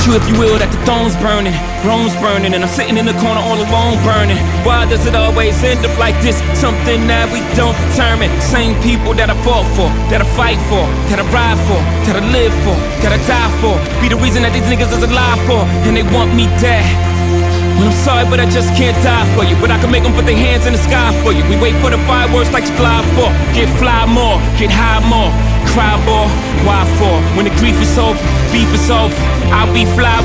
true if you will that the thorn's burning, Rome's burning, and I'm sitting in the corner all alone burning. Why does it always end up like this? Something that we don't determine. Same people that I fought for, that I fight for, that I ride for, that I live for, that I die for, be the reason that these niggas is alive for, and they want me dead. Well, I'm sorry, but I just can't die for you. But I can make them put their hands in the sky for you. We wait for the fireworks like you glide for. Get fly more, get high more, cry more. Why for? When the grief is over, beef is over, I'll be fly